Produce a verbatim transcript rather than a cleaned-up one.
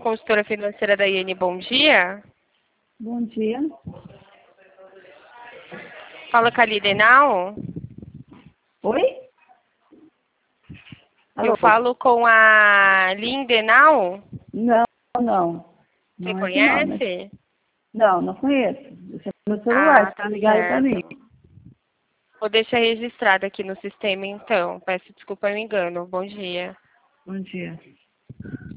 consultora financeira da I N, bom dia. Bom dia. Fala com a Lidenal. Oi? Alô? Eu falo com a Lindenal. Não, não. Você Não é esse nome. conhece? Não, não conheço. Esse é meu celular, Ah, você tá tá ligado pra mim. certo. Vou deixar registrado aqui no sistema, então. Peço desculpa o engano. Bom dia. Bom dia.